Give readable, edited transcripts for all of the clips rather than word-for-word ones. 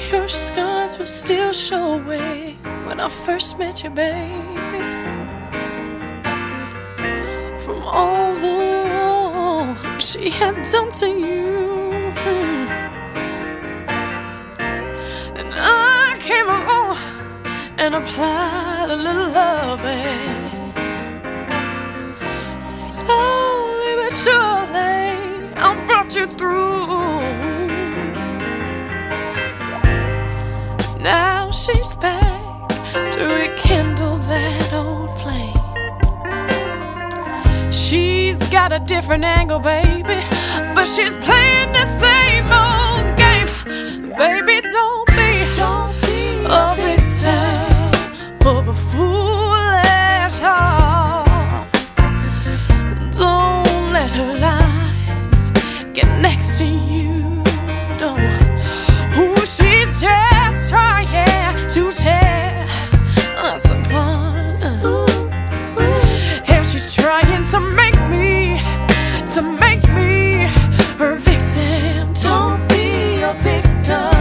Your scars will still showing when I first met you, baby. From all the wrong she had done to you, and I came along and applied a little loving. Slowly but surely I brought you through. Now she's back to rekindle that old flame. She's got a different angle, baby, but she's playing the same old game. Baby, don't be a victim of a foolish heart. Don't let her lies get next to you. Don't. Ooh, she's just trying to tear us apart. And she's trying to make me her victim. Don't be a victim.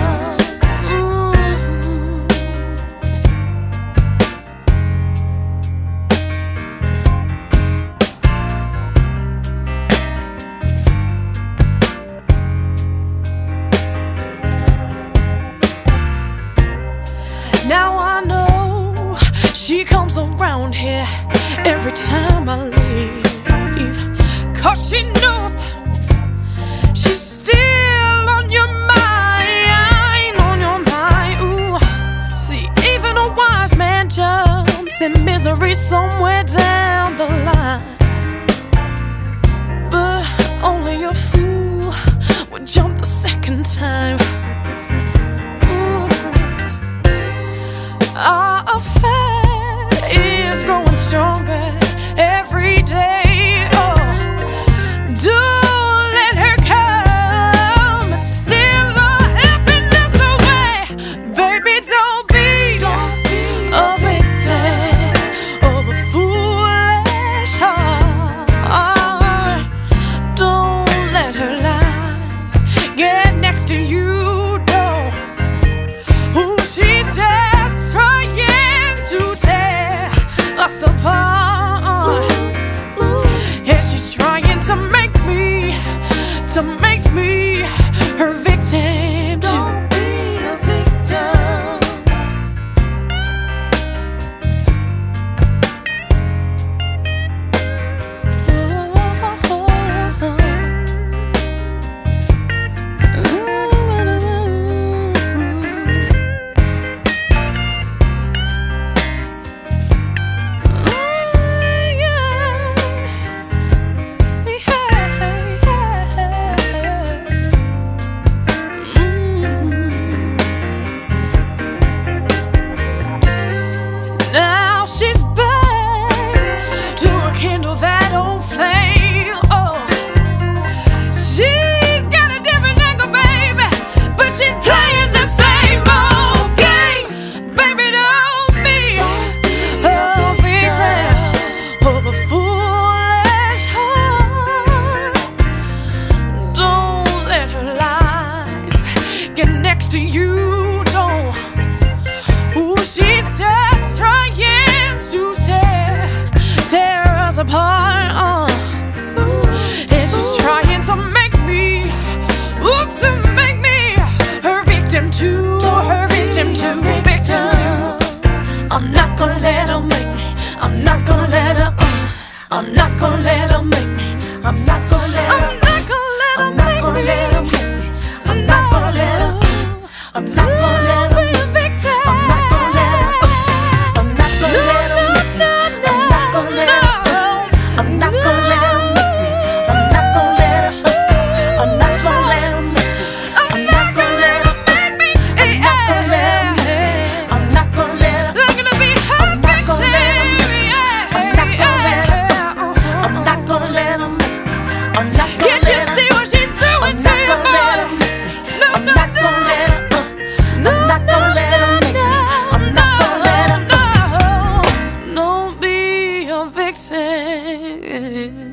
Now I know she comes around here every time I leave, 'cause she knows she's still on your mind, Ooh. See, even a wise man jumps in misery somewhere down the line, but only a fool would jump the second time. Our affair is growing stronger every day. Oh, don't let her come and steal the happiness away. Baby, don't be a victim of a foolish heart. Don't let her lies get next to you. Don't. Ooh, she's just trying to tear us apart. Yeah, she's trying to make me her victim. Don't be a victim. Now she's back to rekindle that old flame. Oh, she's got a different angle, baby, but she's playing the same old game. Baby, don't be a victim of a foolish heart. Don't let her lies get next to you. Don't. Ooh, she's just trying to tear us apart. And she's trying to make me her victim too. Her victim too. Victim too. I'm not gonna let her make me. I'm not gonna let her. I'm not gonna let her make me. I'm not gonna let her. I'm not gonna let her make me. I'm not gonna let her. I'm not gonna let her. Vixen.